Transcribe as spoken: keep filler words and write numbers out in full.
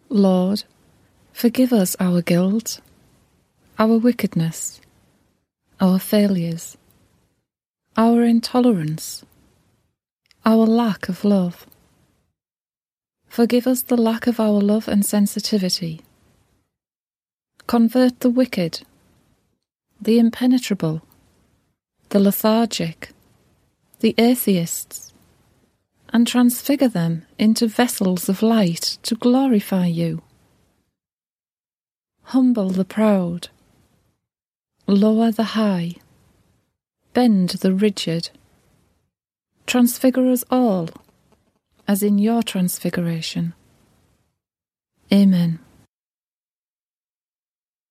Lord, forgive us our guilt, our wickedness, our failures, our intolerance, our lack of love. Forgive us the lack of our love and sensitivity. Convert the wicked, the impenetrable, the lethargic, the atheists, and transfigure them into vessels of light to glorify you. Humble the proud, lower the high, bend the rigid. Transfigure us all, as in your transfiguration. Amen.